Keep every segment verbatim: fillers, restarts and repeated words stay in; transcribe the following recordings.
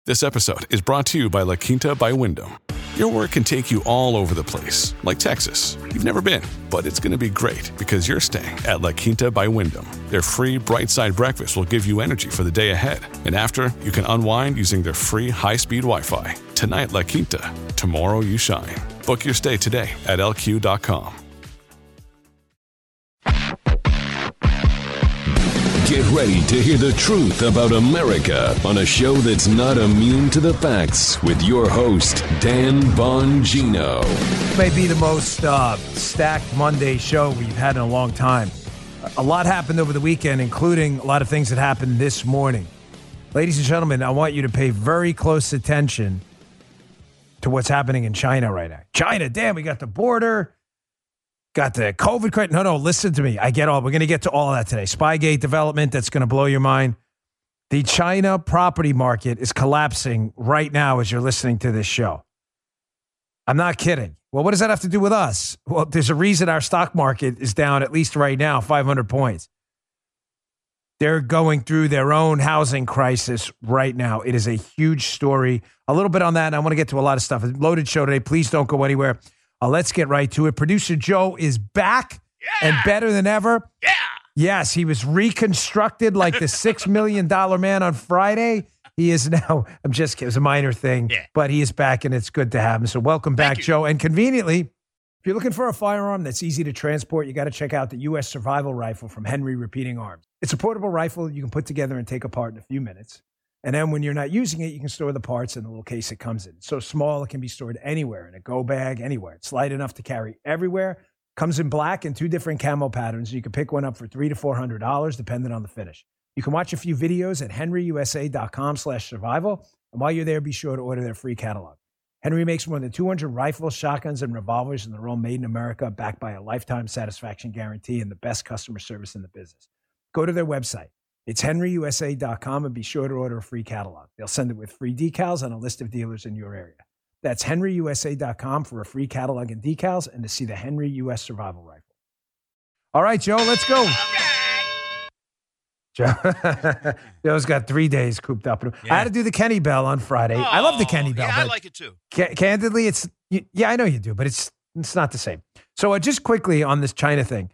This episode is brought to you by La Quinta by Wyndham. Your work can take you all over the place, like Texas. You've never been, but it's going to be great because you're staying at La Quinta by Wyndham. Their free Bright Side breakfast will give you energy for the day ahead. And after, you can unwind using their free high-speed Wi-Fi. Tonight, La Quinta. Tomorrow, you shine. Book your stay today at L Q dot com. Get ready to hear the truth about America on a show that's not immune to the facts with your host, Dan Bongino. May be the most uh, stacked Monday show we've had in a long time. A lot happened over the weekend, including a lot of things that happened this morning. Ladies and gentlemen, I want you to pay very close attention to what's happening in China right now. China, damn, we got the border. Got the COVID credit. No, no, listen to me. I get all. We're going to get to all of that today. Spygate development, that's going to blow your mind. The China property market is collapsing right now as you're listening to this show. I'm not kidding. Well, what does that have to do with us? Well, there's a reason our stock market is down, at least right now, five hundred points. They're going through their own housing crisis right now. It is a huge story. A little bit on that, and I want to get to a lot of stuff. A loaded show today. Please don't go anywhere. Uh, let's get right to it. Producer Joe is back yeah. and better than ever. Yeah. Yes, he was reconstructed like the six million dollars man on Friday. He is now, I'm just kidding, it was a minor thing, yeah. but he is back and it's good to have him. So welcome back, Joe. And conveniently, if you're looking for a firearm that's easy to transport, you got to check out the U S Survival Rifle from Henry Repeating Arms. It's a portable rifle you can put together and take apart in a few minutes. And then when you're not using it, you can store the parts in the little case it comes in. It's so small, it can be stored anywhere, in a go bag, anywhere. It's light enough to carry everywhere. Comes in black and two different camo patterns. You can pick one up for three hundred to four hundred dollars, depending on the finish. You can watch a few videos at henryusa.com slash survival. And while you're there, be sure to order their free catalog. Henry makes more than two hundred rifles, shotguns, and revolvers, and they're all made in America, backed by a lifetime satisfaction guarantee and the best customer service in the business. Go to their website. It's henry u s a dot com and be sure to order a free catalog. They'll send it with free decals and a list of dealers in your area. That's henry u s a dot com for a free catalog and decals and to see the Henry U S Survival Rifle. All right, Joe, let's go. Joe, Joe's got three days cooped up. Yeah. I had to do the Kenny Bell on Friday. Oh, I love the Kenny Bell. Yeah, I like it too. Ca- candidly, it's yeah, I know you do, but it's it's not the same. So uh, just quickly on this China thing.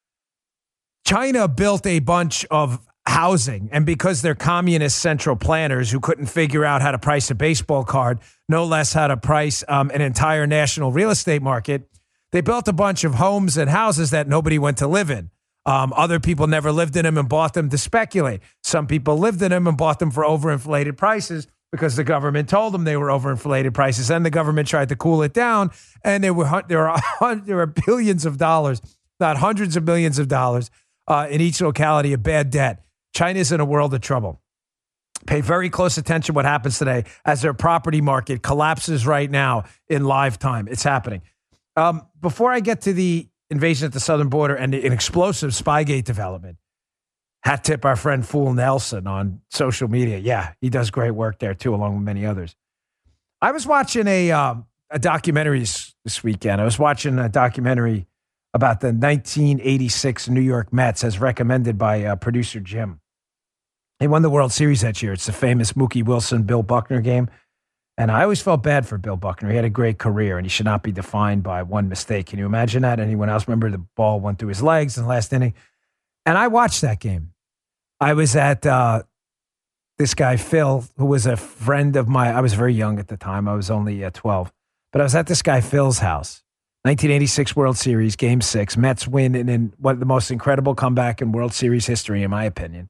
China built a bunch of housing, and because they're communist central planners who couldn't figure out how to price a baseball card, no less how to price um, an entire national real estate market, they built a bunch of homes and houses that nobody went to live in. Um, other people never lived in them and bought them to speculate. Some people lived in them and bought them for overinflated prices because the government told them they were overinflated prices, and the government tried to cool it down, and there were there are there are billions of dollars, not hundreds of millions of dollars, uh, in each locality of bad debt. China's in a world of trouble. Pay very close attention to what happens today as their property market collapses right now in live time. It's happening. Um, before I get to the invasion at the southern border and an explosive Spygate development, hat tip our friend Fool Nelson on social media. Yeah, he does great work there too, along with many others. I was watching a, um, a documentary this, this weekend. I was watching a documentary about the nineteen eighty-six New York Mets as recommended by uh, producer Jim. They won the World Series that year. It's the famous Mookie Wilson, Bill Buckner game. And I always felt bad for Bill Buckner. He had a great career, and he should not be defined by one mistake. Can you imagine that? Anyone else remember the ball went through his legs in the last inning? And I watched that game. I was at uh, this guy, Phil, who was a friend of my, I was very young at the time. I was only uh, twelve. But I was at this guy, Phil's house. nineteen eighty-six World Series, Game six. Mets win in, in what the most incredible comeback in World Series history, in my opinion.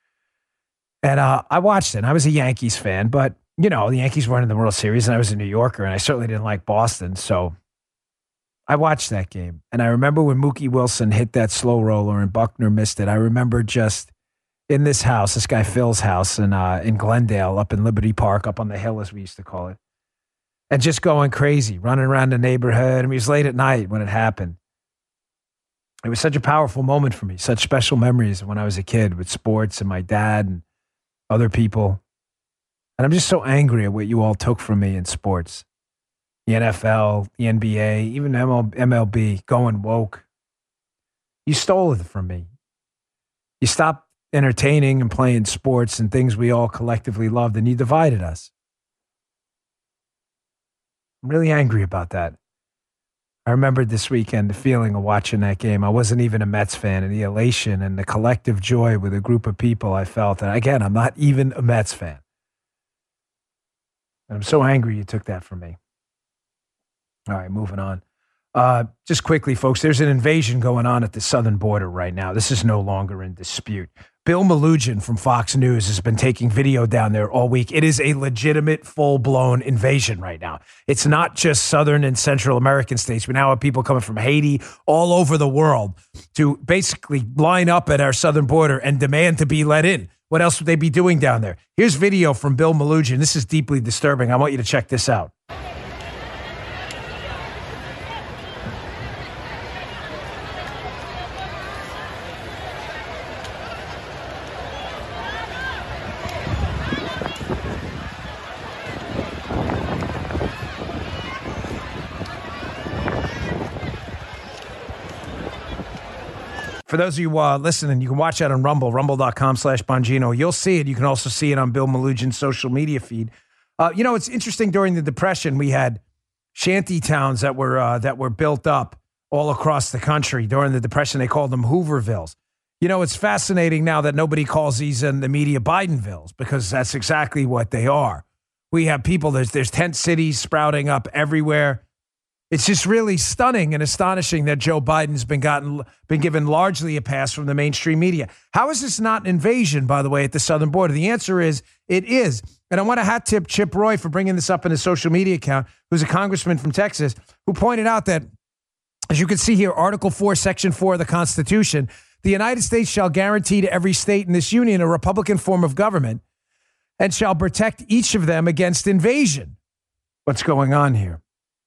And uh, I watched it. And I was a Yankees fan, but, you know, the Yankees weren't in the World Series, and I was a New Yorker, and I certainly didn't like Boston. So I watched that game. And I remember when Mookie Wilson hit that slow roller and Buckner missed it. I remember just in this house, this guy Phil's house in, uh, in Glendale, up in Liberty Park, up on the hill, as we used to call it. And just going crazy, running around the neighborhood. And it was late at night when it happened. It was such a powerful moment for me, such special memories when I was a kid with sports and my dad and other people. And I'm just so angry at what you all took from me in sports. The N F L, the N B A, even M L B, going woke. You stole it from me. You stopped entertaining and playing sports and things we all collectively loved, and you divided us. I'm really angry about that. I remembered this weekend the feeling of watching that game. I wasn't even a Mets fan, and the elation and the collective joy with a group of people I felt. And again, I'm not even a Mets fan. And I'm so angry you took that from me. All right, moving on. Uh, just quickly, folks, there's an invasion going on at the southern border right now. This is no longer in dispute. Bill Melugin from Fox News has been taking video down there all week. It is a legitimate, full-blown invasion right now. It's not just Southern and Central American states. We now have people coming from Haiti, all over the world, to basically line up at our southern border and demand to be let in. What else would they be doing down there? Here's video from Bill Melugin. This is deeply disturbing. I want you to check this out. For those of you uh, listening, you can watch that on Rumble, rumble.com slash Bongino. You'll see it. You can also see it on Bill Melugin's social media feed. Uh, you know, it's interesting. During the Depression, we had shanty towns that were uh, that were built up all across the country. During the Depression, they called them Hoovervilles. You know, it's fascinating now that nobody calls these in the media Bidenvilles, because that's exactly what they are. We have people, there's, there's tent cities sprouting up everywhere. It's just really stunning and astonishing that Joe Biden's been gotten been given largely a pass from the mainstream media. How is this not an invasion, by the way, at the southern border? The answer is it is. And I want to hat tip Chip Roy for bringing this up in his social media account, who's a congressman from Texas, who pointed out that, as you can see here, Article four, Section four of the Constitution, the United States shall guarantee to every state in this union a Republican form of government and shall protect each of them against invasion. What's going on here?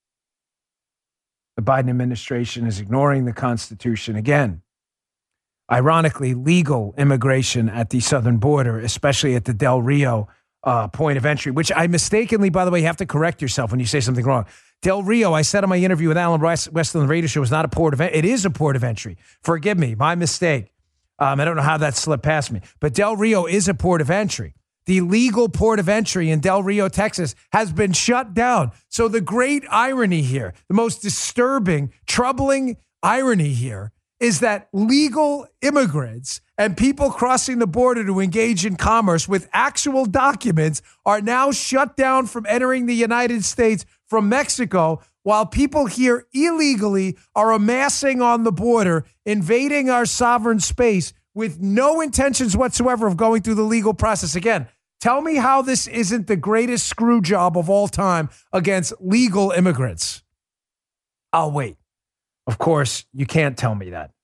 The Biden administration is ignoring the Constitution again. Ironically, legal immigration at the southern border, especially at the Del Rio uh, point of entry, which I mistakenly, by the way, have to correct yourself when you say something wrong. Del Rio, I said in my interview with Alan West, West on the radio show, was not a port of entry. It is a port of entry. Forgive me, my mistake. Um, I don't know how that slipped past me. But Del Rio is a port of entry. The legal port of entry in Del Rio, Texas, has been shut down. So the great irony here, the most disturbing, troubling irony here, is that legal immigrants and people crossing the border to engage in commerce with actual documents are now shut down from entering the United States from Mexico, while people here illegally are amassing on the border, invading our sovereign space with no intentions whatsoever of going through the legal process. Again, tell me how this isn't the greatest screw job of all time against legal immigrants. I'll wait. Of course, you can't tell me that.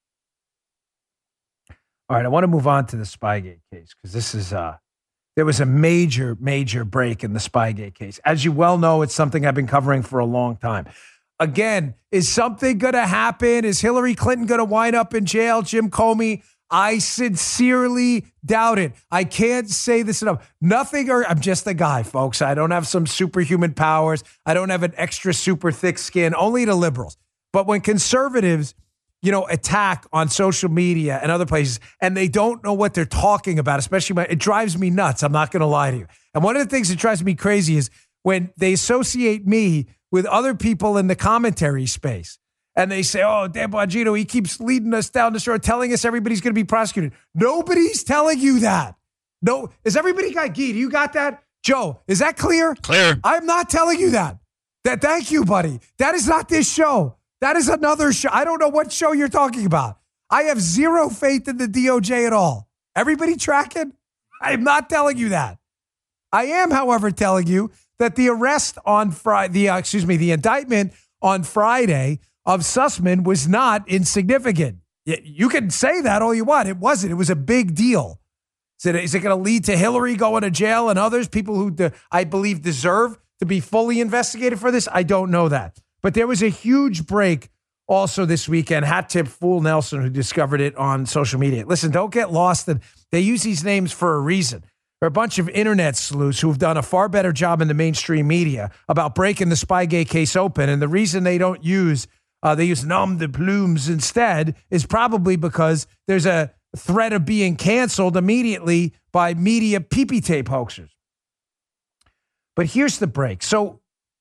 All right, I want to move on to the Spygate case, because this is, uh, there was a major, major break in the Spygate case. As you well know, it's something I've been covering for a long time. Again, is something going to happen? Is Hillary Clinton going to wind up in jail? Jim Comey? I sincerely doubt it. I can't say this enough. Nothing, or I'm just a guy, folks. I don't have some superhuman powers. I don't have an extra super thick skin, only the liberals. But when conservatives, you know, attack on social media and other places, and they don't know what they're talking about, especially when it drives me nuts. I'm not going to lie to you. And one of the things that drives me crazy is when they associate me with other people in the commentary space. And they say, oh, Dan Bongino, he keeps leading us down the road, telling us everybody's going to be prosecuted. Nobody's telling you that. No, is everybody got Gee? Do you got that? Joe, is that clear? Clear. I'm not telling you that. That. Thank you, buddy. That is not this show. That is another show. I don't know what show you're talking about. I have zero faith in the D O J at all. Everybody tracking? I am not telling you that. I am, however, telling you that the arrest on Friday, the uh, excuse me, the indictment on Friday of Sussman was not insignificant. You can say that all you want. It wasn't. It was a big deal. Is it, is it going to lead to Hillary going to jail and others, people who de- I believe deserve to be fully investigated for this? I don't know that. But there was a huge break also this weekend. Hat tip Fool Nelson, who discovered it on social media. Listen, don't get lost. In, they use these names for a reason. There are a bunch of internet sleuths who have done a far better job in the mainstream media about breaking the Spygate case open. And the reason they don't use Uh, they use nom de plumes instead is probably because there's a threat of being canceled immediately by media pee-pee tape hoaxers. But here's the break. So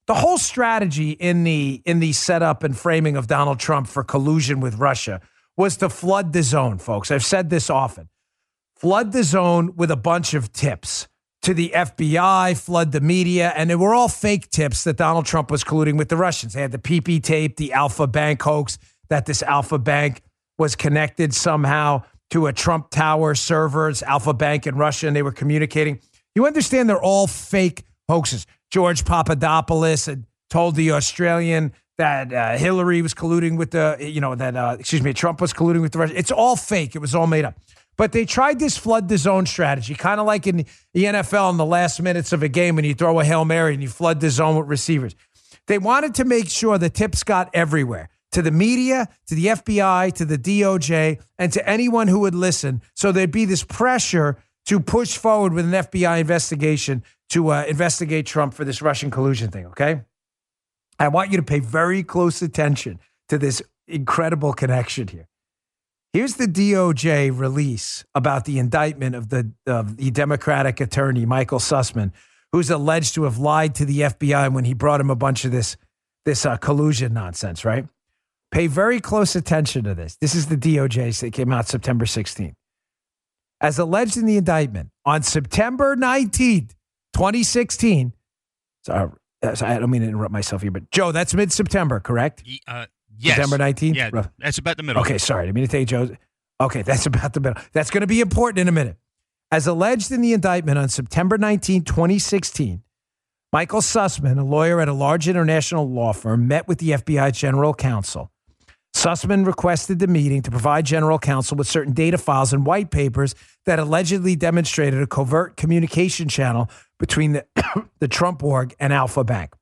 the whole strategy in the in the setup and framing of Donald Trump for collusion with Russia was to flood the zone, folks. I've said this often. Flood the zone with a bunch of tips to the F B I, flood the media, and they were all fake tips that Donald Trump was colluding with the Russians. They had the P P tape, the Alpha Bank hoax, that this Alpha Bank was connected somehow to a Trump Tower servers, Alpha Bank in Russia, and they were communicating. You understand they're all fake hoaxes. George Papadopoulos had told the Australian that uh, Hillary was colluding with the, you know, that, uh, excuse me, Trump was colluding with the Russians. It's all fake. It was all made up. But they tried this flood the zone strategy, kind of like in the N F L in the last minutes of a game when you throw a Hail Mary and you flood the zone with receivers. They wanted to make sure the tips got everywhere, to the media, to the F B I, to the D O J, and to anyone who would listen. So there'd be this pressure to push forward with an F B I investigation to uh, investigate Trump for this Russian collusion thing, okay? I want you to pay very close attention to this incredible connection here. Here's the D O J release about the indictment of the of the Democratic attorney, Michael Sussman, who's alleged to have lied to the F B I when he brought him a bunch of this, this uh, collusion nonsense, right? Pay very close attention to this. This is the D O J that came out September sixteenth. As alleged in the indictment, on September nineteenth, twenty sixteen, sorry, I don't mean to interrupt myself here, but Joe, that's mid-September, correct? Uh, yes. September nineteenth? Yeah, that's about the middle. Okay, sorry. I didn't mean to take Joe's. Okay, that's about the middle. That's going to be important in a minute. As alleged in the indictment on September nineteenth, twenty sixteen, Michael Sussman, a lawyer at a large international law firm, met with the F B I general counsel. Sussman requested the meeting to provide general counsel with certain data files and white papers that allegedly demonstrated a covert communication channel between the, the Trump org and Alpha Bank.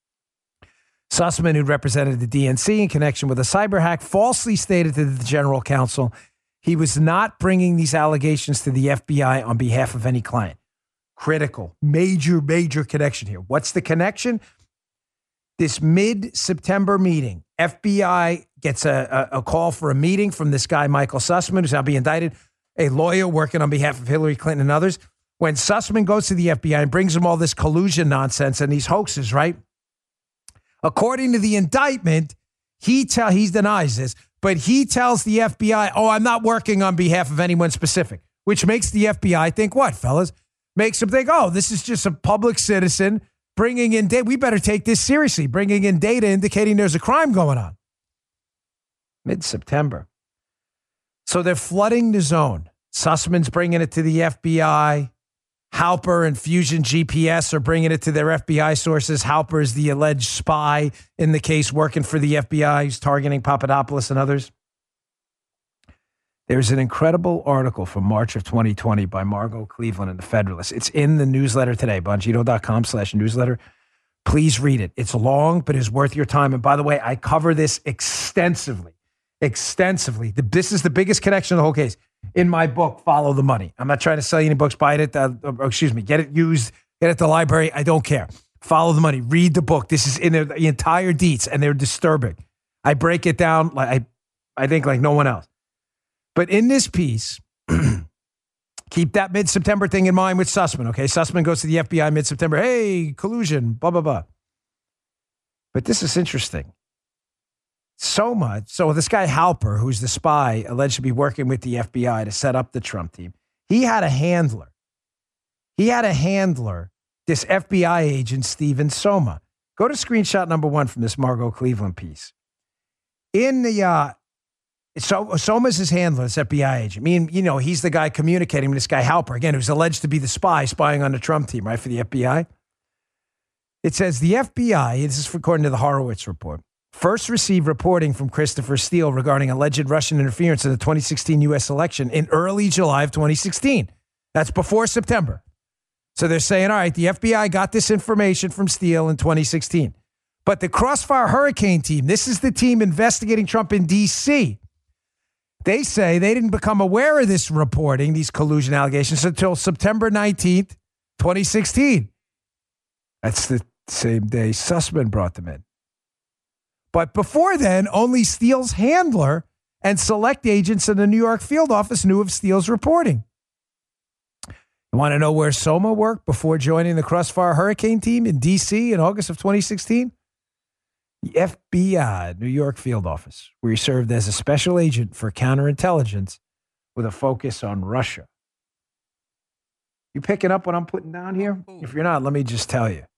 Sussman, who represented the D N C in connection with a cyber hack, falsely stated to the general counsel he was not bringing these allegations to the F B I on behalf of any client. Critical, major, major connection here. What's the connection? This mid-September meeting, F B I gets a, a, a call for a meeting from this guy, Michael Sussman, who's now being indicted, a lawyer working on behalf of Hillary Clinton and others. When Sussman goes to the F B I and brings them all this collusion nonsense and these hoaxes, right? According to the indictment, he tell he denies this, but he tells the F B I, oh, I'm not working on behalf of anyone specific, which makes the F B I think what, fellas? Makes them think, oh, this is just a public citizen bringing in data. We better take this seriously, bringing in data indicating there's a crime going on. Mid-September. So they're flooding the zone. Sussman's bringing it to the F B I. Halper and Fusion G P S are bringing it to their F B I sources. Halper is the alleged spy in the case working for the F B I who's targeting Papadopoulos and others. There's an incredible article from March of twenty twenty by Margot Cleveland in The Federalist. It's in the newsletter today, bongino.com slash newsletter. Please read it. It's long, but it's worth your time. And by the way, I cover this extensively, extensively. This is the biggest connection of the whole case. In my book, Follow the Money. I'm not trying to sell you any books. Buy it at the, or excuse me, get it used, get it at the library. I don't care. Follow the Money. Read the book. This is in the, the entire deets, and they're disturbing. I break it down like I, I think like no one else. But in this piece, keep that mid-September thing in mind with Sussman, okay? Sussman goes to the F B I mid-September. Hey, collusion, blah, blah, blah. But this is interesting. So much. So this guy Halper, who's the spy, alleged to be working with the F B I to set up the Trump team, he had a handler. He had a handler, this F B I agent, Steven Soma. Go to screenshot number one from this Margot Cleveland piece. In the, uh, so Soma's his handler, this F B I agent. I mean, you know, he's the guy communicating with this guy Halper, again, who's alleged to be the spy spying on the Trump team, right, for the F B I. It says the F B I, this is according to the Horowitz report, first received reporting from Christopher Steele regarding alleged Russian interference in the twenty sixteen U S election in early July of twenty sixteen. That's before September. So they're saying, all right, the F B I got this information from Steele in twenty sixteen. But the Crossfire Hurricane team, this is the team investigating Trump in D C, they say they didn't become aware of this reporting, these collusion allegations, until September nineteenth, twenty sixteen. That's the same day Sussman brought them in. But before then, only Steele's handler and select agents in the New York field office knew of Steele's reporting. You want to know where Soma worked before joining the Crossfire Hurricane team in D C in August of twenty sixteen? The F B I New York field office, where he served as a special agent for counterintelligence with a focus on Russia. You picking up what I'm putting down here? If you're not, let me just tell you.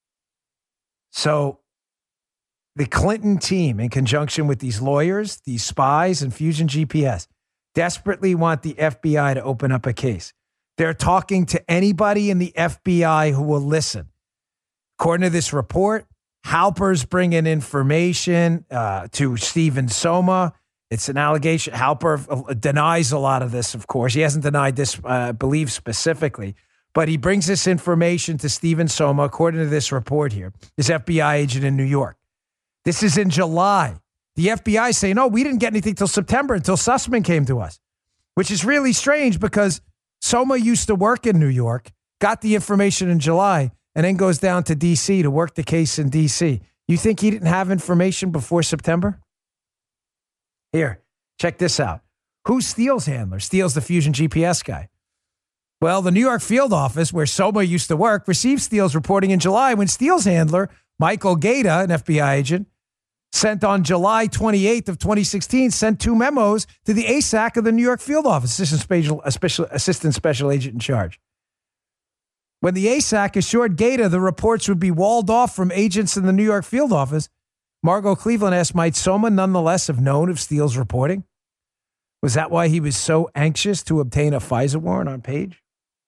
So the Clinton team, in conjunction with these lawyers, these spies, and Fusion G P S, desperately want the F B I to open up a case. They're talking to anybody in the F B I who will listen. According to this report, Halper's bringing information uh, to Stephen Soma. It's an allegation. Halper denies a lot of this, of course. He hasn't denied this, uh, I believe, specifically. But he brings this information to Stephen Soma, according to this report here, this F B I agent in New York. This is in July. The F B I is saying, no, we didn't get anything till September, until Sussman came to us, which is really strange because Soma used to work in New York, got the information in July, and then goes down to D C to work the case in D C. You think he didn't have information before September? Here, check this out. Who's Steele's handler? Steele's the Fusion G P S guy. Well, the New York field office, where Soma used to work, received Steele's reporting in July when Steele's handler, Michael Gaeta, an F B I agent, sent on July twenty-eighth of twenty sixteen, sent two memos to the A S A C of the New York field office, assistant special, special, assistant special agent in charge. When the A S A C assured Gaeta the reports would be walled off from agents in the New York field office, Margot Cleveland asked, might Soma nonetheless have known of Steele's reporting? Was that why he was so anxious to obtain a FISA warrant on Page?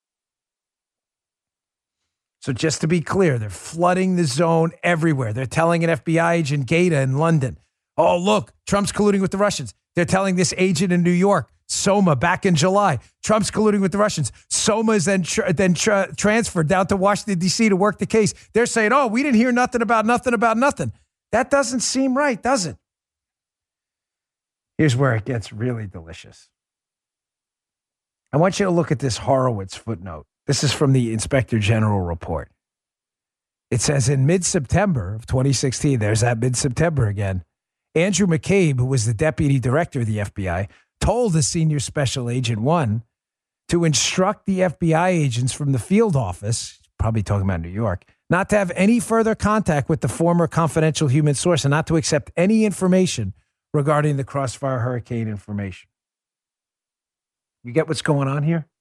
So just to be clear, they're flooding the zone everywhere. They're telling an F B I agent, Gaeta, in London, oh, look, Trump's colluding with the Russians. They're telling this agent in New York, Soma, back in July, Trump's colluding with the Russians. Soma is then, tra- then tra- transferred down to Washington, D C to work the case. They're saying, oh, we didn't hear nothing about nothing about nothing. That doesn't seem right, does it? Here's where it gets really delicious. I want you to look at this Horowitz footnote. This is from the Inspector General report. It says in mid-September of twenty sixteen, there's that mid-September again, Andrew McCabe, who was the deputy director of the F B I, told the senior special agent one to instruct the F B I agents from the field office, probably talking about New York, not to have any further contact with the former confidential human source and not to accept any information regarding the Crossfire Hurricane information. You get what's going on here?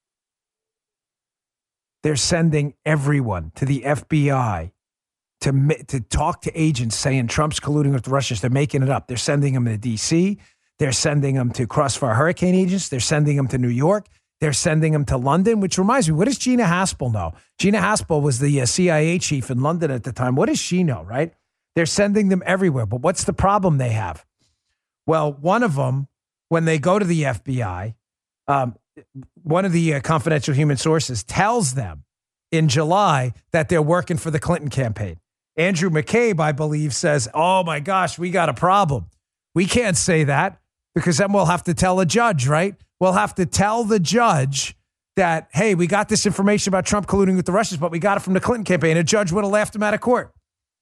They're sending everyone to the F B I to, to talk to agents saying Trump's colluding with the Russians. They're making it up. They're sending them to D C. They're sending them to Crossfire Hurricane agents. They're sending them to New York. They're sending them to London, which reminds me, what does Gina Haspel know? Gina Haspel was the uh, C I A chief in London at the time. What does she know, right? They're sending them everywhere. But what's the problem they have? Well, one of them, when they go to the F B I, um, one of the uh, confidential human sources tells them in July that they're working for the Clinton campaign. Andrew McCabe, I believe, says, oh my gosh, we got a problem. We can't say that because then we'll have to tell a judge, right? We'll have to tell the judge that, hey, we got this information about Trump colluding with the Russians, but we got it from the Clinton campaign. A judge would have laughed him out of court.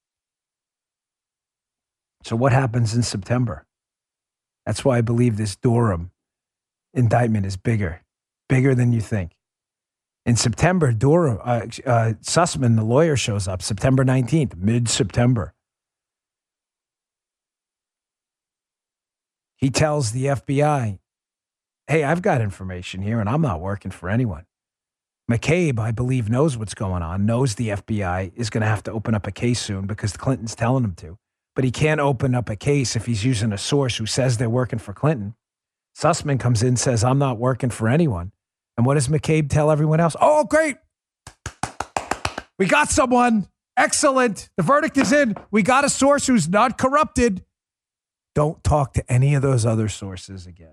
So what happens in September? That's why I believe this Durham indictment is bigger, bigger than you think. In September, Durham, uh, uh, Sussman, the lawyer, shows up September nineteenth, mid-September. He tells the F B I, hey, I've got information here and I'm not working for anyone. McCabe, I believe, knows what's going on, knows the F B I is going to have to open up a case soon because Clinton's telling him to. But he can't open up a case if he's using a source who says they're working for Clinton. Sussman comes in and says, I'm not working for anyone. And what does McCabe tell everyone else? Oh, great. We got someone. Excellent. The verdict is in. We got a source who's not corrupted. Don't talk to any of those other sources again.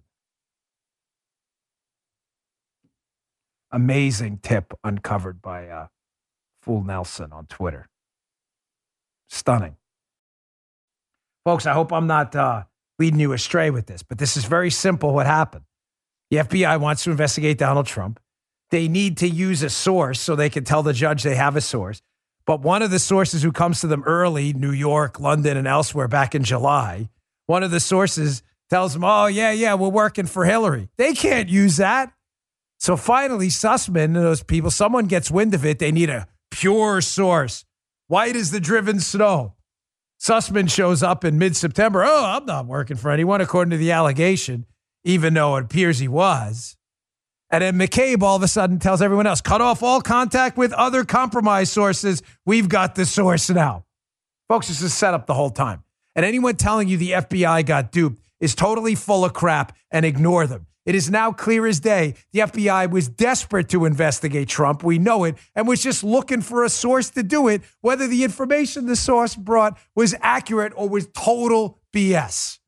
Amazing tip uncovered by uh, Fool Nelson on Twitter. Stunning. Folks, I hope I'm not uh, leading you astray with this, but this is very simple what happened. The F B I wants to investigate Donald Trump. They need to use a source so they can tell the judge they have a source. But one of the sources who comes to them early, New York, London, and elsewhere back in July, one of the sources tells them, oh, yeah, yeah, we're working for Hillary. They can't use that. So finally, Sussman and those people, someone gets wind of it. They need a pure source. White as the driven snow. Sussman shows up in mid-September. Oh, I'm not working for anyone, according to the allegation, even though it appears he was. And then McCabe all of a sudden tells everyone else, cut off all contact with other compromised sources. We've got the source now. Folks, this is set up the whole time. And anyone telling you the F B I got duped is totally full of crap, and ignore them. It is now clear as day the F B I was desperate to investigate Trump. We know it, and was just looking for a source to do it, whether the information the source brought was accurate or was total B S.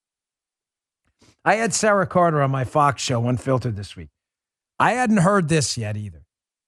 I had Sarah Carter on my Fox show, Unfiltered, this week. I hadn't heard this yet either.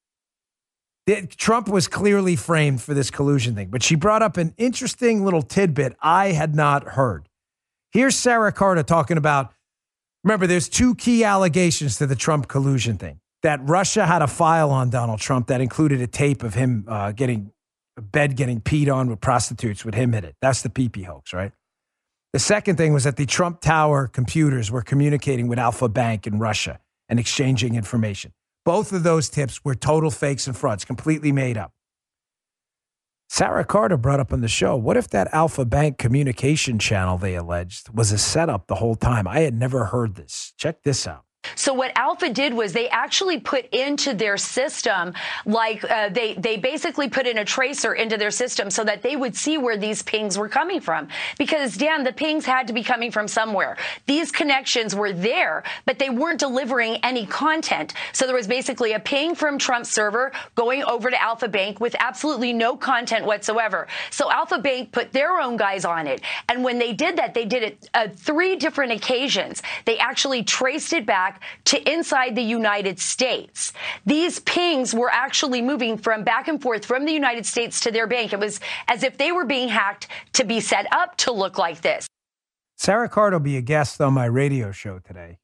Trump was clearly framed for this collusion thing, but she brought up an interesting little tidbit I had not heard. Here's Sarah Carter talking about, remember, there's two key allegations to the Trump collusion thing. That Russia had a file on Donald Trump that included a tape of him uh, getting a bed getting peed on with prostitutes with him in it. That's the pee-pee hoax, right? The second thing was that the Trump Tower computers were communicating with Alfa Bank in Russia and exchanging information. Both of those tips were total fakes and frauds, completely made up. Sarah Carter brought up on the show, what if that Alfa Bank communication channel they alleged was a setup the whole time? I had never heard this. Check this out. So what Alfa did was they actually put into their system, like uh, they they basically put in a tracer into their system so that they would see where these pings were coming from. Because, Dan, the pings had to be coming from somewhere. These connections were there, but they weren't delivering any content. So there was basically a ping from Trump's server going over to Alfa Bank with absolutely no content whatsoever. So Alfa Bank put their own guys on it. And when they did that, they did it uh, three different occasions. They actually traced it back to inside the United States. These pings were actually moving from back and forth from the United States to their bank. It was as if they were being hacked to be set up to look like this. Sarah Carter will be a guest on my radio show today.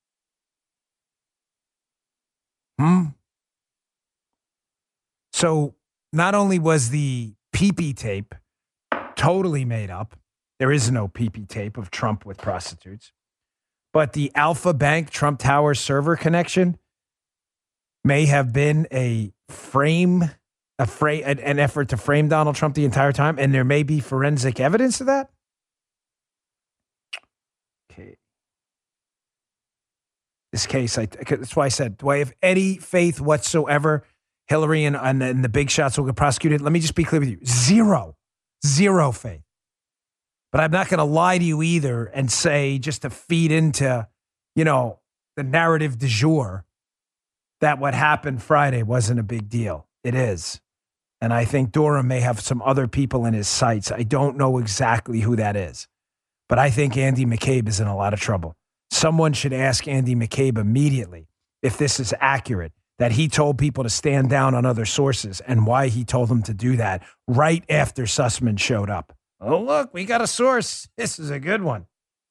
Hmm. So not only was the pee-pee tape totally made up, there is no pee-pee tape of Trump with prostitutes, but the Alfa Bank Trump Tower server connection may have been a frame, a fra- an effort to frame Donald Trump the entire time, and there may be forensic evidence of that. Okay. This case, I, that's why I said, do I have any faith whatsoever Hillary and, and, and the big shots will get prosecuted? Let me just be clear with you. Zero. Zero faith. But I'm not going to lie to you either and say, just to feed into, you know, the narrative du jour, that what happened Friday wasn't a big deal. It is. And I think Durham may have some other people in his sights. I don't know exactly who that is. But I think Andy McCabe is in a lot of trouble. Someone should ask Andy McCabe immediately if this is accurate, that he told people to stand down on other sources and why he told them to do that right after Sussman showed up. Oh, look, we got a source. This is a good one.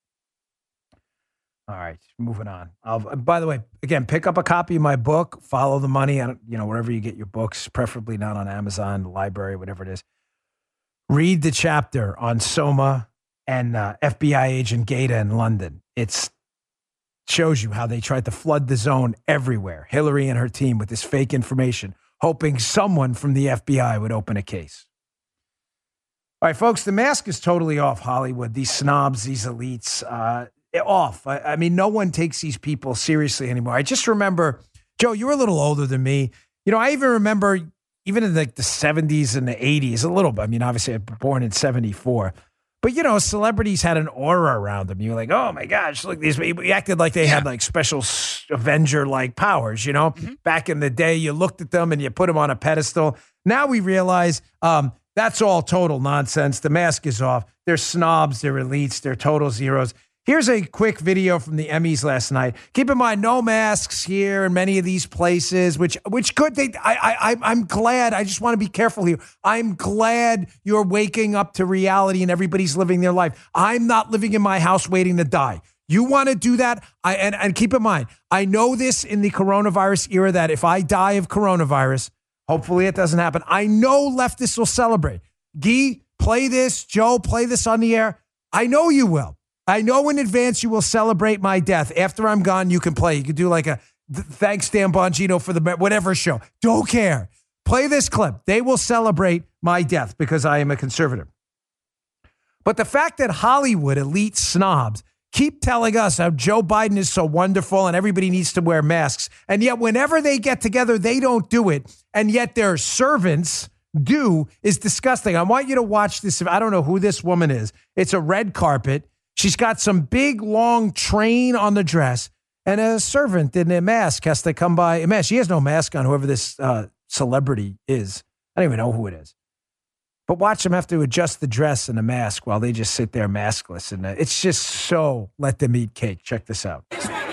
All right, moving on. I'll, by the way, again, pick up a copy of my book, Follow the Money, on, you know, wherever you get your books, preferably not on Amazon, the library, whatever it is. Read the chapter on Soma and uh, F B I agent Gaeta in London. It shows you how they tried to flood the zone everywhere, Hillary and her team, with this fake information, hoping someone from the F B I would open a case. All right, folks, the mask is totally off Hollywood. These snobs, these elites, uh, off. I, I mean, no one takes these people seriously anymore. I just remember, Joe, you were a little older than me. You know, I even remember, even in like the seventies and the eighties, a little bit. I mean, obviously, I was born in seventy-four. But, you know, celebrities had an aura around them. You were like, oh, my gosh, look, these people. We acted like they yeah. had like special Avenger-like powers, you know? Mm-hmm. Back in the day, you looked at them and you put them on a pedestal. Now we realize um, that's all total nonsense. The mask is off. They're snobs. They're elites. They're total zeros. Here's a quick video from the Emmys last night. Keep in mind, no masks here in many of these places, which which could they? I I I'm glad. I just want to be careful here. I'm glad you're waking up to reality and everybody's living their life. I'm not living in my house waiting to die. You want to do that? I and and keep in mind, I know this in the coronavirus era that if I die of coronavirus, hopefully it doesn't happen. I know leftists will celebrate. Guy, play this. Joe, play this on the air. I know you will. I know in advance you will celebrate my death. After I'm gone, you can play. You can do like a th- thanks Dan Bongino for the whatever show. Don't care. Play this clip. They will celebrate my death because I am a conservative. But the fact that Hollywood elite snobs keep telling us how Joe Biden is so wonderful and everybody needs to wear masks, and yet whenever they get together, they don't do it, and yet their servants do, is disgusting. I want you to watch this. I don't know who this woman is. It's a red carpet. She's got some big, long train on the dress, and a servant in a mask has to come by. A mask. She has no mask on, whoever this uh, celebrity is. I don't even know who it is. But watch them have to adjust the dress and the mask while they just sit there maskless. And uh, it's just so let them eat cake. Check this out. Can you see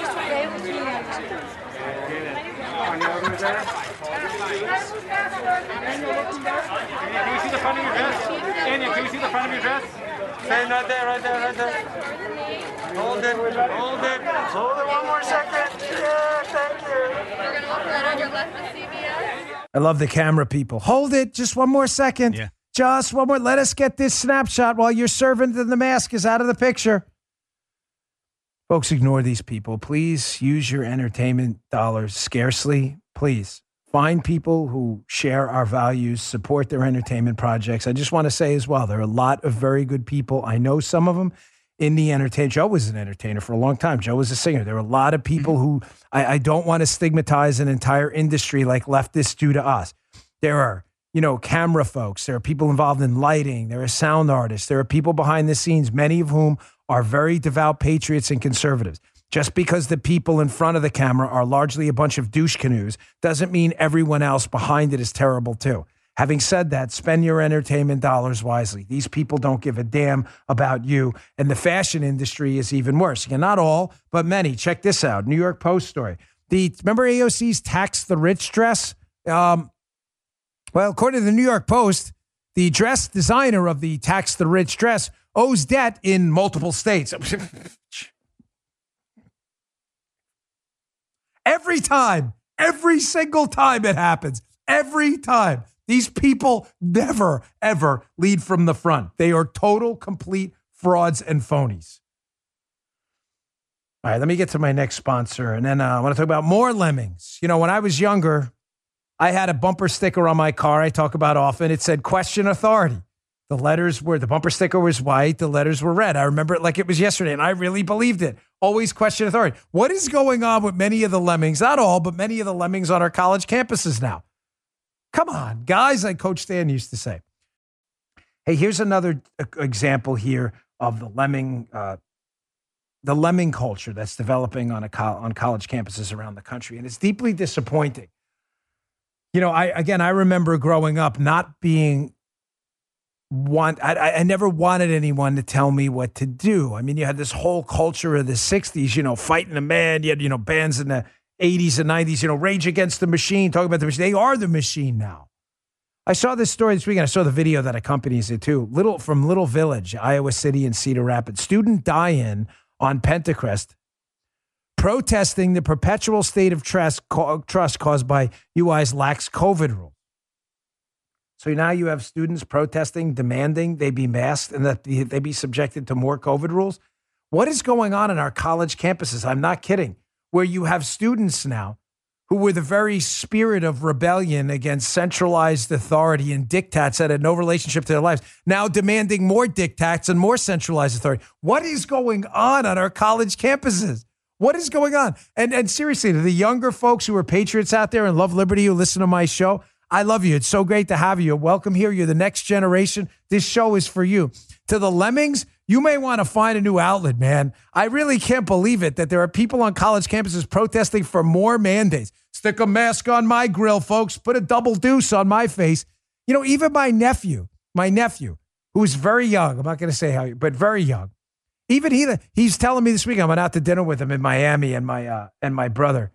the front of your dress? Anya, can you see the front of your dress? Stand right there, right there, right there. Hold it, hold it. Hold it one more second. Yeah, thank you. You're going to look that on your left with C B S? I love the camera people. Hold it just one more second. Yeah. Just one more. Let us get this snapshot while your servant in the mask is out of the picture. Folks, ignore these people. Please use your entertainment dollars scarcely. Please find people who share our values, support their entertainment projects. I just want to say as well, there are a lot of very good people. I know some of them in the entertainment. Joe was an entertainer for a long time. Joe was a singer. There are a lot of people who I, I don't want to stigmatize an entire industry like leftists do to us. There are, you know, camera folks. There are people involved in lighting. There are sound artists. There are people behind the scenes, many of whom are very devout patriots and conservatives. Just because the people in front of the camera are largely a bunch of douche canoes doesn't mean everyone else behind it is terrible too. Having said that, spend your entertainment dollars wisely. These people don't give a damn about you. And the fashion industry is even worse. Again, not all, but many. Check this out. New York Post story. The remember A O C's Tax the Rich dress? Um, well, according to the New York Post, the dress designer of the Tax the Rich dress owes debt in multiple states. Every time, every single time it happens, every time, these people never, ever lead from the front. They are total, complete frauds and phonies. All right, let me get to my next sponsor. And then uh, I want to talk about more lemmings. You know, when I was younger, I had a bumper sticker on my car I talk about often. It said, question authority. The letters were, the bumper sticker was white. The letters were red. I remember it like it was yesterday, and I really believed it. Always question authority. What is going on with many of the lemmings? Not all, but many of the lemmings on our college campuses now. Come on, guys, like Coach Stan used to say. Hey, here's another example here of the lemming, uh, the lemming culture that's developing on a co- on college campuses around the country, and it's deeply disappointing. You know, I again, I remember growing up not being want. I, I never wanted anyone to tell me what to do. I mean, you had this whole culture of the sixties, you know, fighting a man. You had, you know, bands in the eighties and nineties, you know, Rage Against the Machine, talking about the machine. They are the machine now. I saw this story this weekend. I saw the video that accompanies it too. Little from Little Village, Iowa City and Cedar Rapids. Student die-in on Pentecrest, protesting the perpetual state of trust, trust caused by U I's lax COVID rule. So now you have students protesting, demanding they be masked and that they be subjected to more COVID rules. What is going on in our college campuses? I'm not kidding. Where you have students now who were the very spirit of rebellion against centralized authority and diktats that had no relationship to their lives, now demanding more diktats and more centralized authority. What is going on on our college campuses? What is going on? And and seriously, to the younger folks who are patriots out there and love liberty who listen to my show, I love you. It's so great to have you. Welcome here. You're the next generation. This show is for you. To the lemmings, you may want to find a new outlet, man. I really can't believe it that there are people on college campuses protesting for more mandates. Stick a mask on my grill, folks. Put a double deuce on my face. You know, even my nephew, my nephew, who's very young, I'm not going to say how, but very young. Even he, he's telling me this week, I went out to dinner with him in Miami and my, uh, and my brother.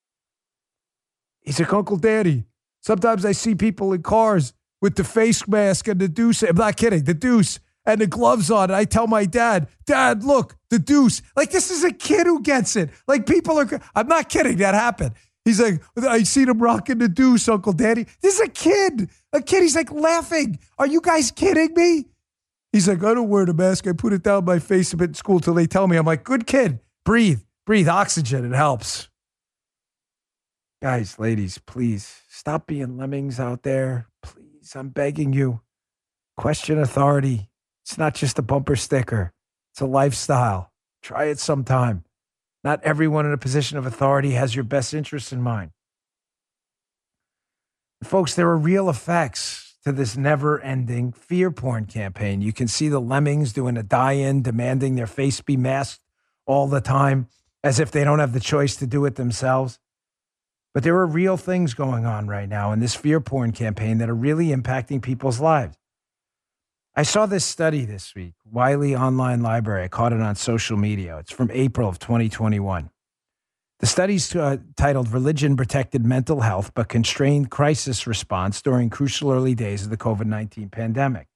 He's like, Uncle Daddy, sometimes I see people in cars with the face mask and the deuce. I'm not kidding. The deuce and the gloves on. And I tell my dad, Dad, look, the deuce. Like, this is a kid who gets it. Like, people are, I'm not kidding. That happened. He's like, I seen him rocking the deuce, Uncle Daddy. This is a kid. A kid. He's like laughing. Are you guys kidding me? He's like, I don't wear the mask. I put it down my face a bit in school till they tell me. I'm like, good kid. Breathe. Breathe oxygen. It helps. Guys, ladies, please stop being lemmings out there. Please, I'm begging you. Question authority. It's not just a bumper sticker. It's a lifestyle. Try it sometime. Not everyone in a position of authority has your best interests in mind. Folks, there are real effects to this never-ending fear porn campaign. You can see the lemmings doing a die-in, demanding their face be masked all the time, as if they don't have the choice to do it themselves. But there are real things going on right now in this fear porn campaign that are really impacting people's lives. I saw this study this week, Wiley Online Library. I caught it on social media. It's from April of twenty twenty-one. The study's uh, titled Religion Protected Mental Health but Constrained Crisis Response During Crucial Early Days of the COVID nineteen Pandemic.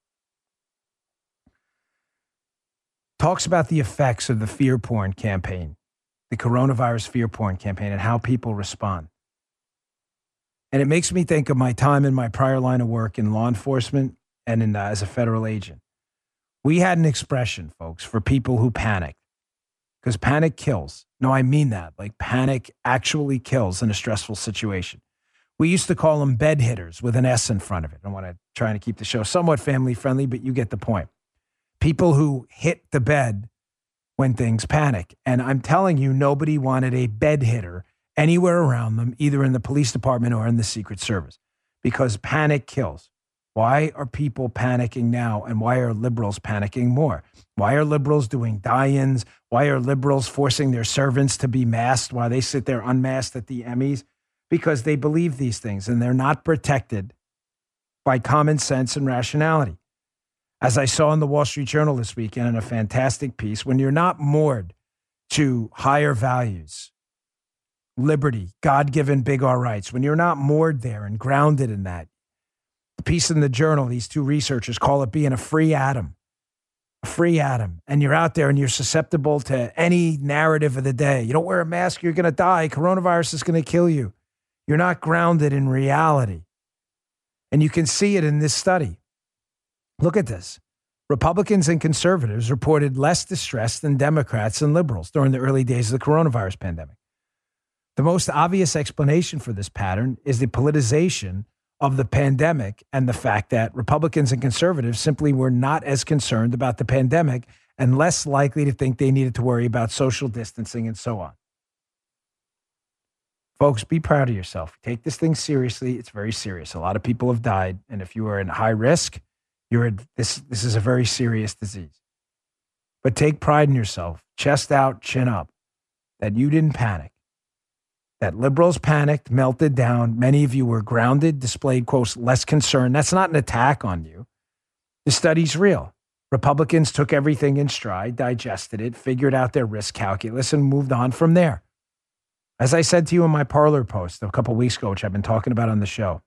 Talks about the effects of the fear porn campaign, the coronavirus fear porn campaign, and how people respond. And it makes me think of my time in my prior line of work in law enforcement and in, uh, as a federal agent. We had an expression, folks, for people who panic, because panic kills. No, I mean that. Like, panic actually kills in a stressful situation. We used to call them bed hitters with an S in front of it. I want to try to keep the show somewhat family friendly, but you get the point. People who hit the bed when things panic. And I'm telling you, nobody wanted a bed hitter anywhere around them, either in the police department or in the Secret Service, because panic kills. Why are people panicking now, and why are liberals panicking more? Why are liberals doing die-ins? Why are liberals forcing their servants to be masked while they sit there unmasked at the Emmys? Because they believe these things, and they're not protected by common sense and rationality. As I saw in the Wall Street Journal this weekend in a fantastic piece, when you're not moored to higher values, liberty, God-given big R rights, when you're not moored there and grounded in that, the piece in the Journal, these two researchers call it being a free atom, a free atom. And you're out there and you're susceptible to any narrative of the day. You don't wear a mask, you're going to die. Coronavirus is going to kill you. You're not grounded in reality. And you can see it in this study. Look at this. Republicans and conservatives reported less distress than Democrats and liberals during the early days of the coronavirus pandemic. The most obvious explanation for this pattern is the politicization of the pandemic and the fact that Republicans and conservatives simply were not as concerned about the pandemic and less likely to think they needed to worry about social distancing and so on. Folks, be proud of yourself. Take this thing seriously. It's very serious. A lot of people have died. And if you are in high risk, you're in, this, this is a very serious disease. But take pride in yourself, chest out, chin up, that you didn't panic. That liberals panicked, melted down. Many of you were grounded, displayed, quote, less concern. That's not an attack on you. The study's real. Republicans took everything in stride, digested it, figured out their risk calculus, and moved on from there. As I said to you in my Parler post a couple weeks ago, which I've been talking about on the show,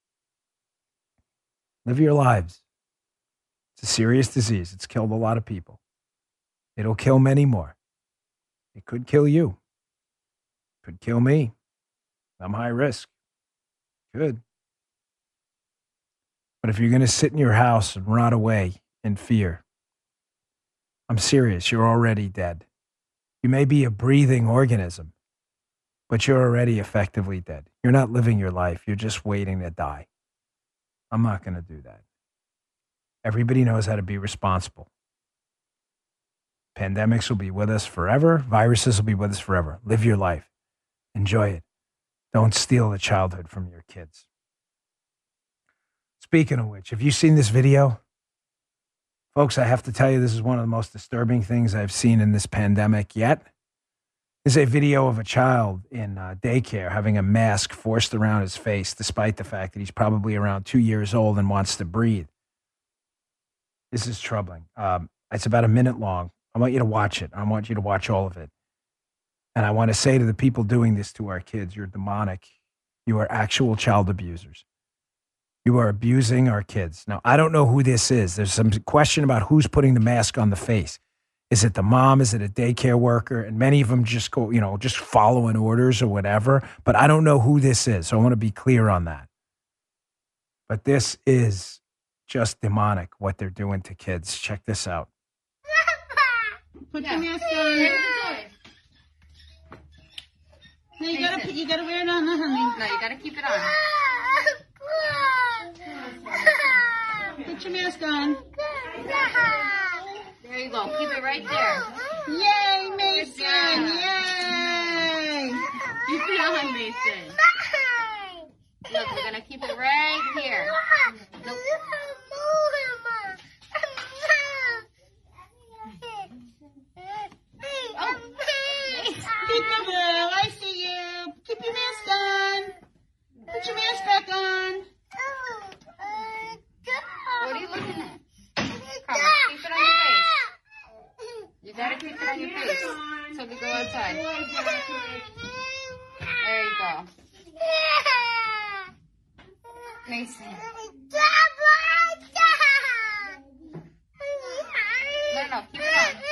live your lives. It's a serious disease. It's killed a lot of people. It'll kill many more. It could kill you. Could kill me. I'm high risk. Good. But if you're going to sit in your house and rot away in fear, I'm serious. You're already dead. You may be a breathing organism, but you're already effectively dead. You're not living your life. You're just waiting to die. I'm not going to do that. Everybody knows how to be responsible. Pandemics will be with us forever. Viruses will be with us forever. Live your life. Enjoy it. Don't steal the childhood from your kids. Speaking of which, have you seen this video? Folks, I have to tell you, this is one of the most disturbing things I've seen in this pandemic yet. This is a video of a child in uh, daycare having a mask forced around his face, despite the fact that he's probably around two years old and wants to breathe. This is troubling. Um, it's about a minute long. I want you to watch it. I want you to watch all of it. And I want to say to the people doing this to our kids, you're demonic. You are actual child abusers. You are abusing our kids. Now, I don't know who this is. There's some question about who's putting the mask on the face. Is it the mom? Is it a daycare worker? And many of them just go, you know, just following orders or whatever. But I don't know who this is. So I want to be clear on that. But this is just demonic, what they're doing to kids. Check this out. Put your mask on. No, you gotta put, you gotta wear it on, honey. No, you gotta keep it on. Put your mask on. There you go. Keep it right there. Yay, Mason! Yay! Keep it on, Mason. Look, we're gonna keep it right here. Nope. Oh. Peekaboo, I see you. Keep your mask on. Put your mask back on. What are you looking at? Come on, keep it on your face. You gotta keep it on your face so we go outside. There you go. Mason. No, no, keep it on.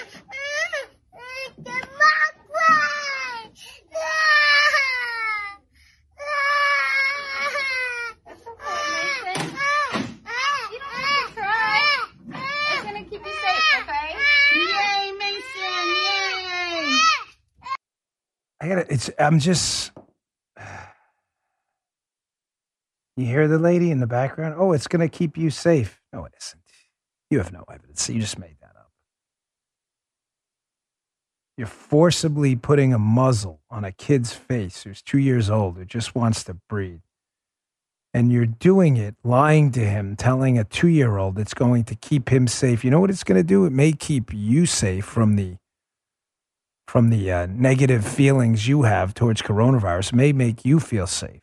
That's okay, Mason. You don't have to cry. It's gonna keep you safe, okay? Yay, Mason! Yay! I gotta, it's, I'm just, you hear the lady in the background? Oh, it's going to keep you safe. No, it isn't. You have no evidence. You just made that up. You're forcibly putting a muzzle on a kid's face who's two years old, who just wants to breathe. And you're doing it, lying to him, telling a two-year-old it's going to keep him safe. You know what it's going to do? It may keep you safe from the from the uh, negative feelings you have towards coronavirus. It may make you feel safe.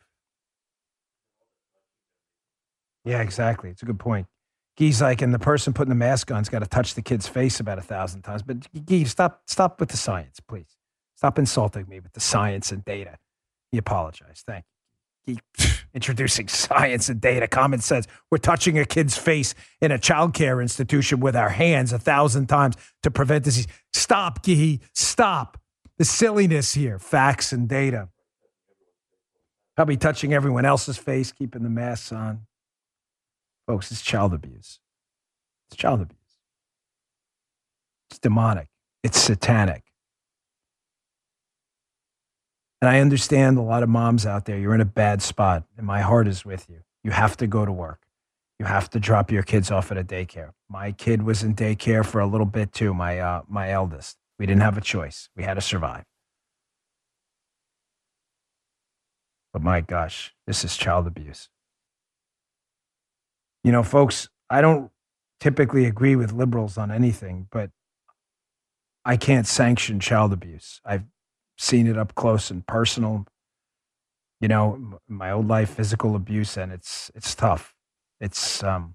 Yeah, exactly. It's a good point. Guy's like, and the person putting the mask on's got to touch the kid's face about a thousand times. But Guy, stop, stop with the science, please. Stop insulting me with the science and data. He apologized. Thank you. Guy, introducing science and data, common sense. We're touching a kid's face in a child care institution with our hands a thousand times to prevent disease. Stop, Guy. Stop. The silliness here. Facts and data. Probably touching everyone else's face, keeping the masks on. Folks, it's child abuse. It's child abuse. It's demonic. It's satanic. And I understand a lot of moms out there, you're in a bad spot, and my heart is with you. You have to go to work. You have to drop your kids off at a daycare. My kid was in daycare for a little bit too, my uh, my eldest. We didn't have a choice. We had to survive. But my gosh, this is child abuse. You know, folks, I don't typically agree with liberals on anything, but I can't sanction child abuse. I've seen it up close and personal. You know, my old life, physical abuse, and it's it's tough. It's um,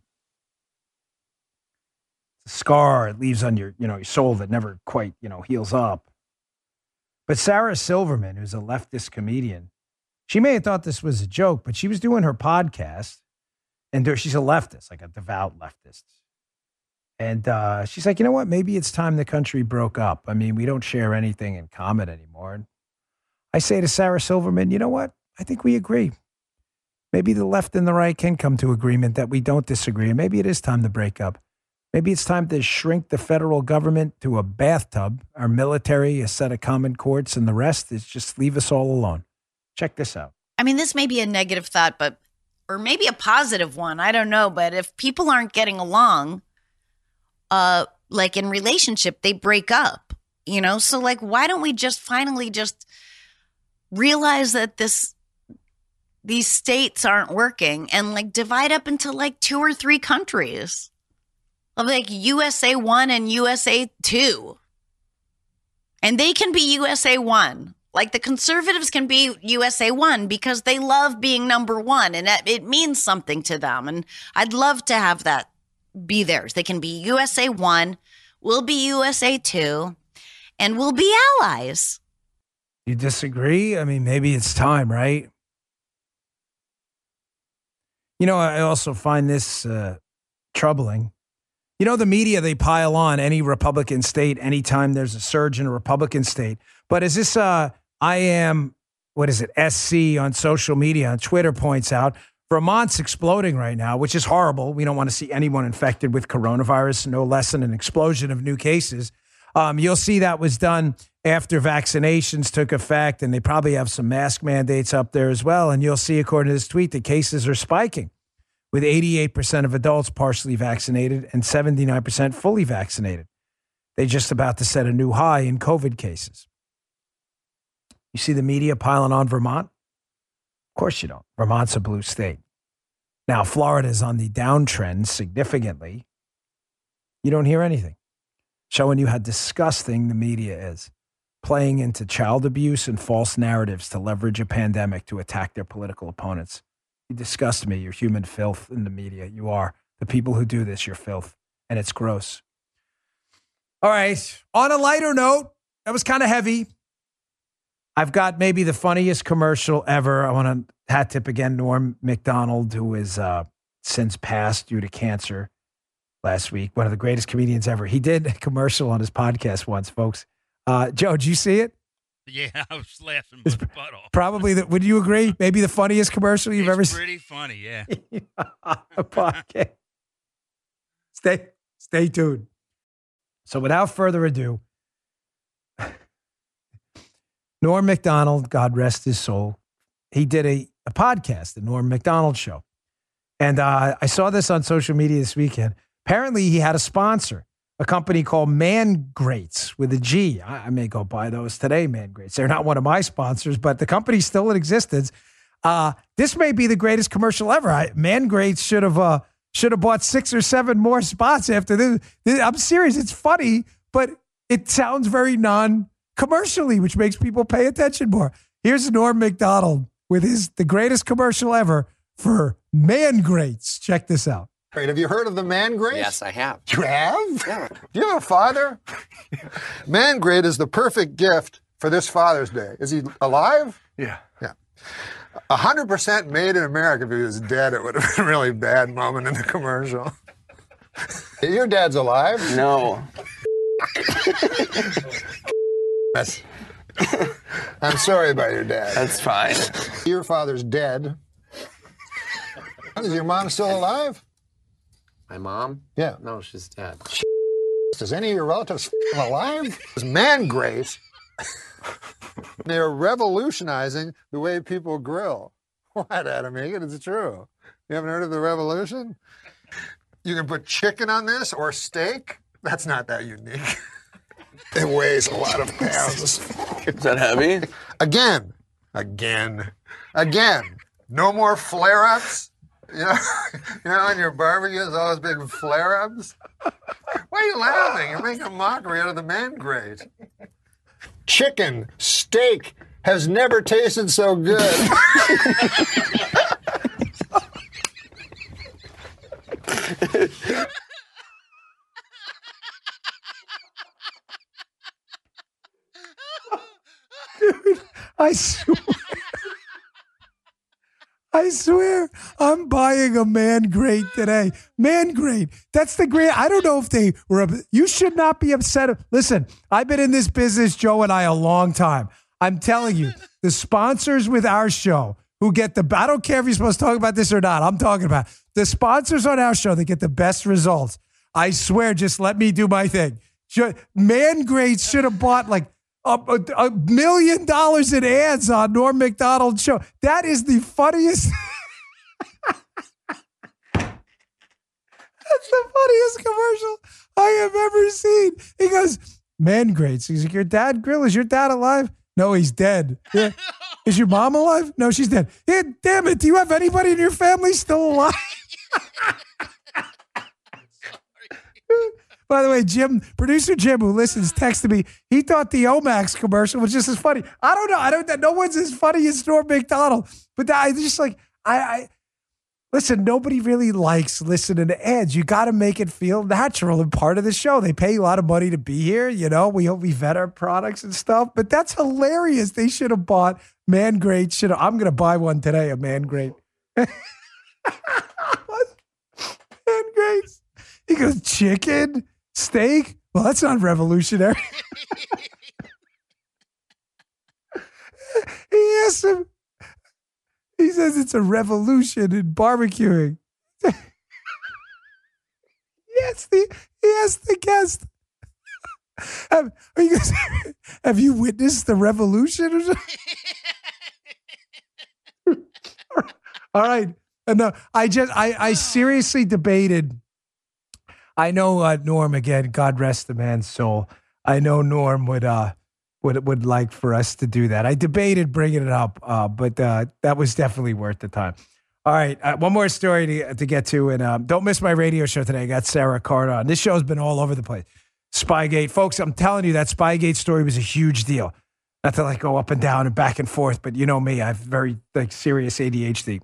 it's a scar it leaves on your you know your soul that never quite you know heals up. But Sarah Silverman, who's a leftist comedian, she may have thought this was a joke, but she was doing her podcast. And she's a leftist, like a devout leftist. And uh, she's like, you know what? Maybe it's time the country broke up. I mean, we don't share anything in common anymore. And I say to Sarah Silverman, you know what? I think we agree. Maybe the left and the right can come to agreement that we don't disagree. And maybe it is time to break up. Maybe it's time to shrink the federal government to a bathtub, our military, a set of common courts, and the rest is just leave us all alone. Check this out. I mean, this may be a negative thought, but or maybe a positive one. I don't know. But if people aren't getting along, uh, like in relationship, they break up, you know? So like, why don't we just finally just realize that this, these states aren't working and like divide up into like two or three countries of like U S A one and U S A two. And they can be U S A one. Like the conservatives can be U S A one because they love being number one and it means something to them. And I'd love to have that be theirs. They can be U S A one, we'll be U S A two, and we'll be allies. You disagree? I mean, maybe it's time, right? You know, I also find this uh, troubling. You know, the media, they pile on any Republican state anytime there's a surge in a Republican state. But is this... Uh, I am, what is it, S C on social media, on Twitter points out, Vermont's exploding right now, which is horrible. We don't want to see anyone infected with coronavirus, no less than an explosion of new cases. Um, you'll see that was done after vaccinations took effect, and they probably have some mask mandates up there as well. And you'll see, according to this tweet, the cases are spiking, with eighty-eight percent of adults partially vaccinated and seventy-nine percent fully vaccinated. They're just about to set a new high in COVID cases. You see the media piling on Vermont? Of course you don't. Vermont's a blue state. Now, Florida is on the downtrend significantly. You don't hear anything, showing you how disgusting the media is, playing into child abuse and false narratives to leverage a pandemic to attack their political opponents. You disgust me. You're human filth in the media. You are. The people who do this, you're filth, and it's gross. All right. On a lighter note, that was kind of heavy. I've got maybe the funniest commercial ever. I want to hat tip again Norm Macdonald, who is uh, since passed due to cancer last week. One of the greatest comedians ever. He did a commercial on his podcast once, folks. Uh, Joe, did you see it? Yeah, I was laughing my butt off. Probably, the, would you agree? Maybe the funniest commercial you've it's ever seen. Pretty funny, yeah. On the podcast. Stay, stay tuned. So without further ado, Norm Macdonald, God rest his soul, he did a, a podcast, the Norm Macdonald Show. And uh, I saw this on social media this weekend. Apparently he had a sponsor, a company called Man Greats with a G. I, I may go buy those today, Man Greats. They're not one of my sponsors, but the company's still in existence. Uh, this may be the greatest commercial ever. I, Man Greats should have uh, should have bought six or seven more spots after this. this. I'm serious. It's funny, but it sounds very non-commercially, which makes people pay attention more. Here's Norm Macdonald with his the greatest commercial ever for Man Greats. Check this out. Great. Have you heard of the Man Great? Yes, I have. You have? Yeah. Do you have a father? Man Great is the perfect gift for this Father's Day. Is he alive? Yeah. Yeah. one hundred percent made in America. If he was dead, it would have been a really bad moment in the commercial. Your dad's alive? No. That's, I'm sorry about your dad. That's fine. Your father's dead. Is your mom still alive? My mom? Yeah. No, she's dead. Is any of your relatives alive? It's Man Great. They're revolutionizing the way people grill. What, Adam Egan? It's true. You haven't heard of the revolution? You can put chicken on this or steak. That's not that unique. It weighs a lot of pounds. Is that heavy? Again. Again. Again. No more flare-ups. You know, you know, in your barbecues, all those big flare-ups. Why are you laughing? You're making a mockery out of the Man Great. Chicken, steak has never tasted so good. Dude, I swear. I swear, I'm buying a Man Great today. Man Great. That's the great. I don't know if they were. You should not be upset. Listen, I've been in this business, Joe and I, a long time. I'm telling you, the sponsors with our show who get the, I don't care if you're supposed to talk about this or not. I'm talking about the sponsors on our show that get the best results. I swear, just let me do my thing. Man Great should have bought like A, a, a million dollars in ads on Norm Macdonald's show. That is the funniest. That's the funniest commercial I have ever seen. He goes, Man Greats. He's like, your dad grill? Is your dad alive? No, he's dead. Yeah. Is your mom alive? No, she's dead. Yeah, damn it. Do you have anybody in your family still alive? By the way, Jim, producer Jim, who listens, texted me. He thought the Omax commercial was just as funny. I don't know. I don't. No one's as funny as Norm Macdonald. But I just like I, I listen. Nobody really likes listening to ads. You got to make it feel natural and part of the show. They pay a lot of money to be here. You know, we hope we vet our products and stuff. But that's hilarious. They should have bought Man Great. Should I'm going to buy one today. A Man Great. Man Greats. He goes chicken. Steak? Well, that's not revolutionary. He asked him, he says it's a revolution in barbecuing. He asked the, he asked the guest, have, are you guys, have you witnessed the revolution? Or something? All right. No, I just, I, I seriously debated. I know uh, Norm, again, God rest the man's soul. I know Norm would, uh, would, would like for us to do that. I debated bringing it up, uh, but uh, that was definitely worth the time. All right. Uh, one more story to, to get to. And um, don't miss my radio show today. I got Sarah Carter on. This show's been all over the place. Spygate. Folks, I'm telling you, that Spygate story was a huge deal. Not to like go up and down and back and forth, but you know me, I have very like serious A D H D.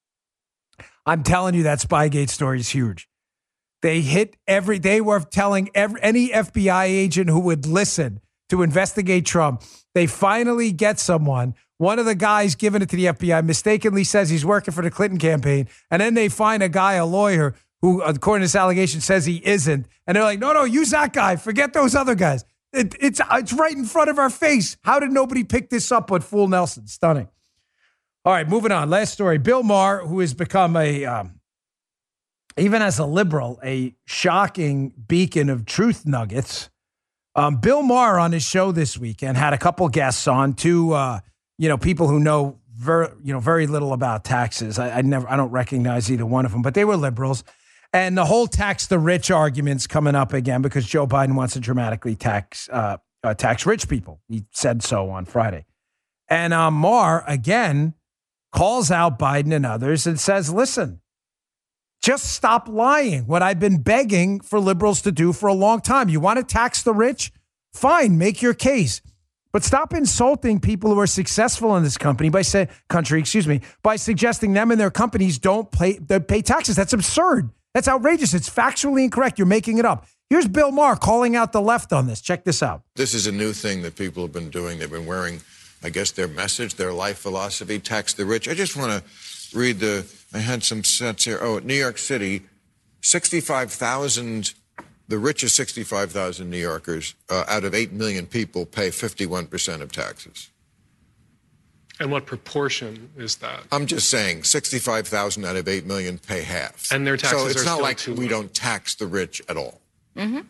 I'm telling you, that Spygate story is huge. They hit every, they were telling every, any F B I agent who would listen to investigate Trump, they finally get someone. One of the guys giving it to the F B I mistakenly says he's working for the Clinton campaign. And then they find a guy, a lawyer, who, according to this allegation, says he isn't. And they're like, no, no, use that guy. Forget those other guys. It, it's, it's right in front of our face. How did nobody pick this up but fool Nelson? Stunning. All right, moving on. Last story. Bill Maher, who has become a, um, even as a liberal, a shocking beacon of truth nuggets. Um, Bill Maher on his show this weekend had a couple guests on, two, uh, you know, people who know very, you know, very little about taxes. I, I never, I don't recognize either one of them, but they were liberals. And the whole tax the rich argument's coming up again because Joe Biden wants to dramatically tax uh, uh, tax rich people. He said so on Friday. And um, Maher, again, calls out Biden and others and says, listen, just stop lying. What I've been begging for liberals to do for a long time. You want to tax the rich? Fine, make your case. But stop insulting people who are successful in this company by say, country, excuse me, by suggesting them and their companies don't pay, they pay taxes. That's absurd. That's outrageous. It's factually incorrect. You're making it up. Here's Bill Maher calling out the left on this. Check this out. This is a new thing that people have been doing. They've been wearing, I guess, their message, their life philosophy, tax the rich. I just want to read the, I had some sets here. Oh, New York City, sixty-five thousand, the richest sixty-five thousand New Yorkers uh, out of eight million people pay fifty-one percent of taxes. And what proportion is that? I'm just saying sixty-five thousand out of eight million pay half. And their taxes so it's are not still like too we low. don't tax the rich at all. Mm-hmm.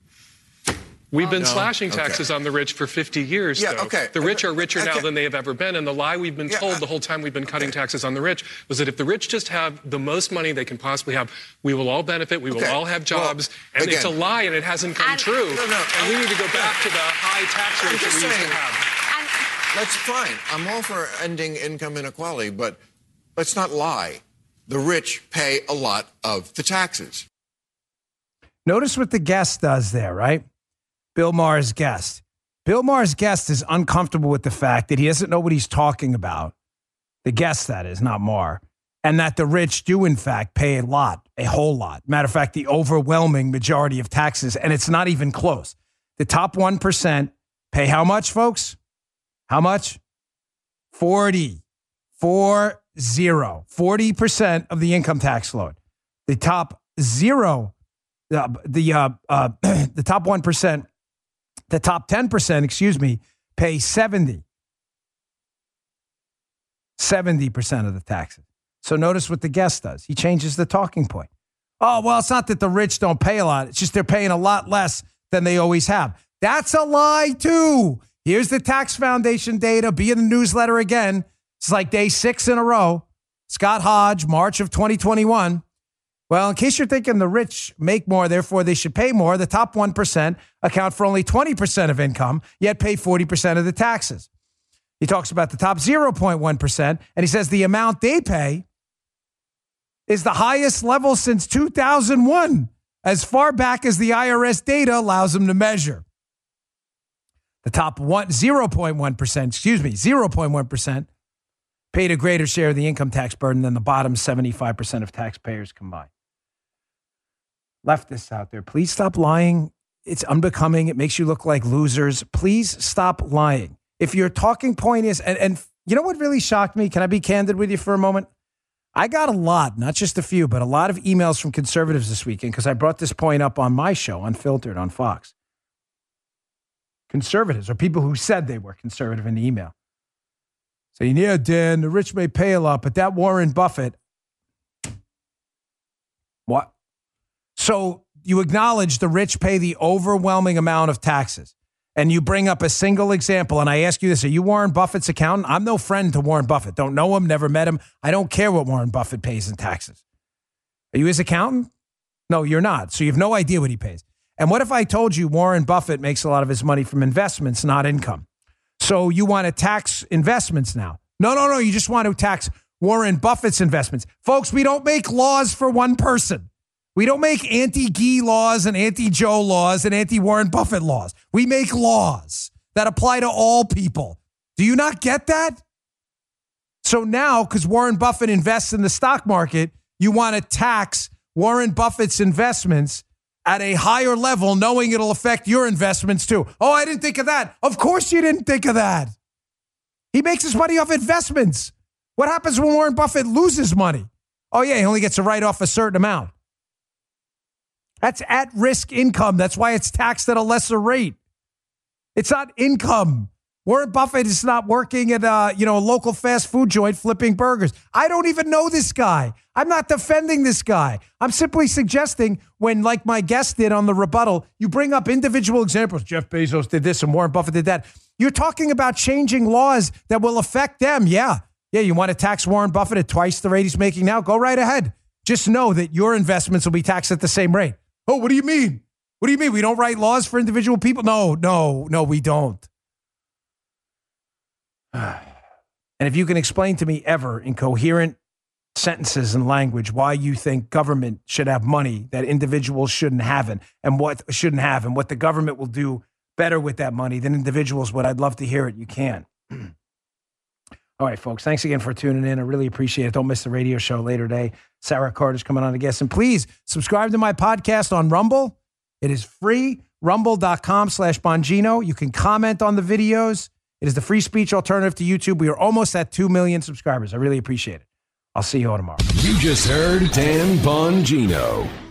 We've been No? slashing Okay. taxes on the rich for fifty years, Yeah, though. okay. The rich are richer now Okay. than they have ever been, and the lie we've been Yeah, told uh, the whole time we've been cutting taxes on the rich was that if the rich just have the most money they can possibly have, we will all benefit, we will Okay. all have jobs, Well, and it's a again- lie, and it hasn't come And- true. No, no, and we need to go back to the high tax I'm rates that just we used saying. to have. That's fine. I'm all for ending income inequality, but let's not lie. The rich pay a lot of the taxes. Notice what the guest does there, right? Bill Maher's guest. Bill Maher's guest is uncomfortable with the fact that he doesn't know what he's talking about. The guest, that is, not Maher. And that the rich do, in fact, pay a lot, a whole lot. Matter of fact, the overwhelming majority of taxes, and it's not even close. The top one percent pay how much, folks? How much? forty. Four, zero. forty percent of the income tax load. The top zero, uh, the, uh, uh, the top one percent, the top ten percent, excuse me, pay seventy. seventy percent of the taxes. So notice what the guest does. He changes the talking point. Oh, well, it's not that the rich don't pay a lot. It's just they're paying a lot less than they always have. That's a lie, too. Here's the Tax Foundation data. Be in the newsletter again. It's like day six in a row. Scott Hodge, March of twenty twenty-one. Well, in case you're thinking the rich make more, therefore they should pay more, the top one percent account for only twenty percent of income, yet pay forty percent of the taxes. He talks about the top zero point one percent, and he says the amount they pay is the highest level since two thousand one, as far back as the I R S data allows them to measure. The top one, zero point one percent, excuse me, zero point one percent paid a greater share of the income tax burden than the bottom seventy-five percent of taxpayers combined. Leftists out there, please stop lying. It's unbecoming. It makes you look like losers. Please stop lying. If your talking point is, and, and you know what really shocked me? Can I be candid with you for a moment? I got a lot, not just a few, but a lot of emails from conservatives this weekend because I brought this point up on my show, Unfiltered, on Fox. Conservatives, or people who said they were conservative in the email, saying, yeah, Dan, the rich may pay a lot, but that Warren Buffett, what? So you acknowledge the rich pay the overwhelming amount of taxes, and you bring up a single example, and I ask you this, are you Warren Buffett's accountant? I'm no friend to Warren Buffett. Don't know him, never met him. I don't care what Warren Buffett pays in taxes. Are you his accountant? No, you're not. So you have no idea what he pays. And what if I told you Warren Buffett makes a lot of his money from investments, not income? So you want to tax investments now? No, no, no. You just want to tax Warren Buffett's investments. Folks, we don't make laws for one person. We don't make anti-Gee laws and anti-Joe laws and anti-Warren Buffett laws. We make laws that apply to all people. Do you not get that? So now, because Warren Buffett invests in the stock market, you want to tax Warren Buffett's investments at a higher level, knowing it'll affect your investments too. Oh, I didn't think of that. Of course you didn't think of that. He makes his money off investments. What happens when Warren Buffett loses money? Oh, yeah, he only gets to write off a certain amount. That's at-risk income. That's why it's taxed at a lesser rate. It's not income. Warren Buffett is not working at a, you know, a local fast food joint flipping burgers. I don't even know this guy. I'm not defending this guy. I'm simply suggesting when, like my guest did on the rebuttal, you bring up individual examples. Jeff Bezos did this and Warren Buffett did that. You're talking about changing laws that will affect them. Yeah. Yeah, you want to tax Warren Buffett at twice the rate he's making now? Go right ahead. Just know that your investments will be taxed at the same rate. Oh, what do you mean? What do you mean? We don't write laws for individual people? No, no, no, we don't. And if you can explain to me ever in coherent sentences and language why you think government should have money that individuals shouldn't have and, and what shouldn't have and what the government will do better with that money than individuals would, I'd love to hear it. You can. All right, folks, thanks again for tuning in. I really appreciate it. Don't miss the radio show later today. Sarah Carter's coming on to guest. And please subscribe to my podcast on Rumble. It is free, rumble.com slash Bongino. You can comment on the videos. It is the free speech alternative to YouTube. We are almost at two million subscribers. I really appreciate it. I'll see you all tomorrow. You just heard Dan Bongino.